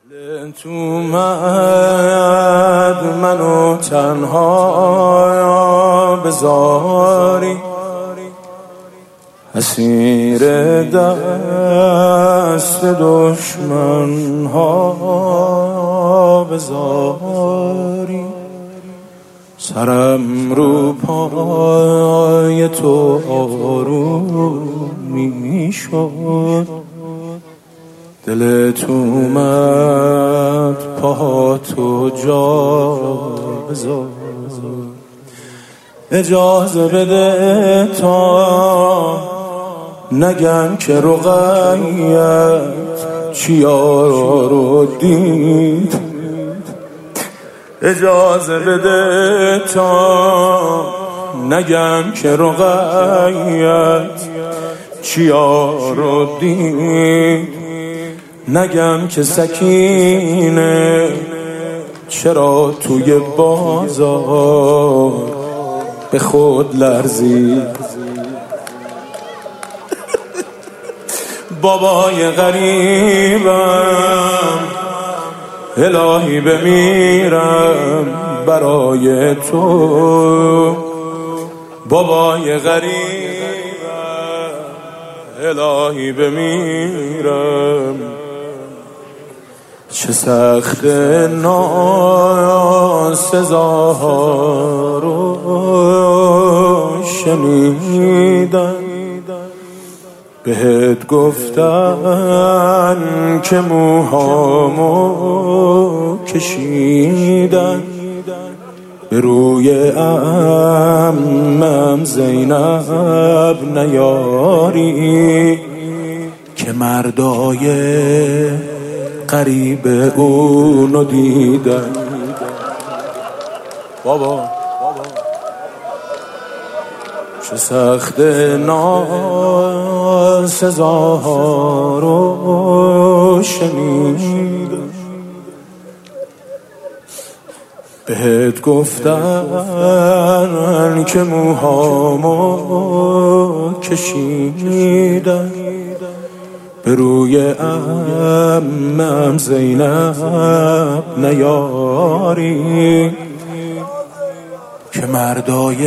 تو منو تنها بذاری، اسیر دست دشمن ها بذاری، سرم رو پای تو آروم میشد، دلت اومد پا تو جا بذار، اجازه بده تا نگم که رقیت چیارا رو دید، اجازه بده تا نگم که رقیت چیارا رو دید، نگم که سکینه چرا توی بازار به خود لرزید، بابای غریبم الهی بمیرم برای تو، بابای غریبم الهی بمیرم، چه سخت ناسزاها رو شنیدم، بهت گفتن که موهامو کشیدن، به روی عمم زینب نیاری که مردای قریب اونو دیدن. بابا چه سخت ناسزاها رو شنیدم، بهت گفتن که موهامو کشیدن، به روی عمم زینب نیاری که مردای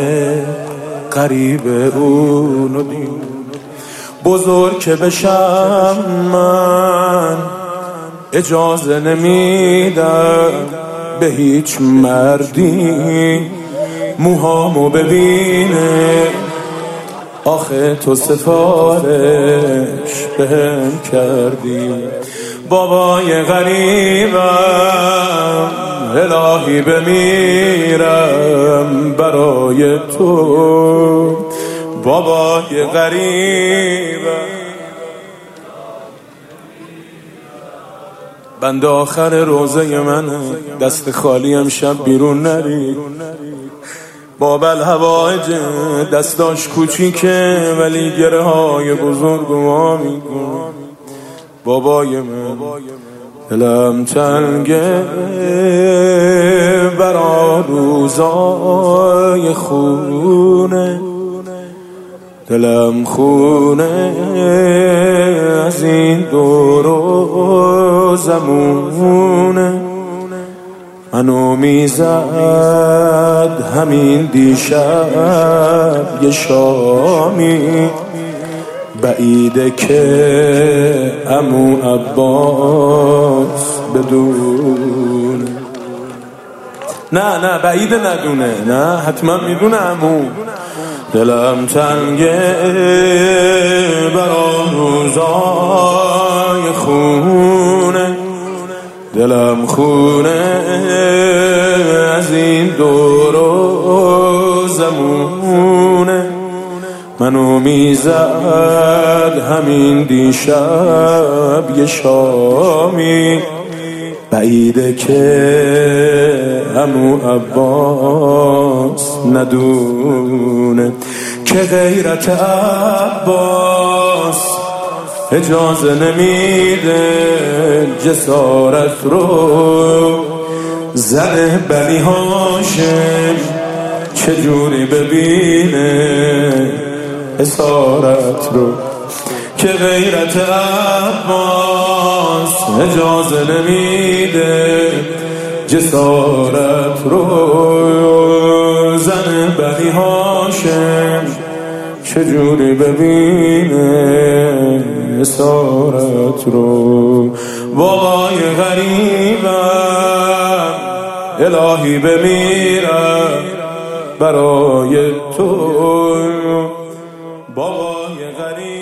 قریب اونو دید، بزرگ که بشم من اجازه نمیدم به هیچ مردی موهامو ببینه، آخه تو سفارش بهم کردی، بابای غریبم الهی بمیرم برای تو، بابای غریبم. بند آخر روزه منه، دست خالی هم شب بیرون نری، بابل هوایج دستاش کوچیکه ولی گره های بزرگ ما میکن، بابای من دلم تنگه برا روزای خونه، دلم خونه از این دور و زمونه، منو میزد همین دیشب یه شامی، بعیده که عمو عباس بدونه، نه بعیده ندونه، نه حتما میدونه عمو، دلم تنگه برا روزای خونه، دلم خونه از این دور و زمونه، منو میزد همین دیشب یه شامی، بعیده که عمو عباس ندونه که غیرت عباس اجازه نمیده جسارت رو، زن بنی هاشم چجوری ببینه اسارت رو، که غیرت عباس اجازه نمیده جسارت رو. زن بنی هاشم چجوری ببینه اسارت رو. بابای غریبم الهی بمیرم برای تو. بابای غریبم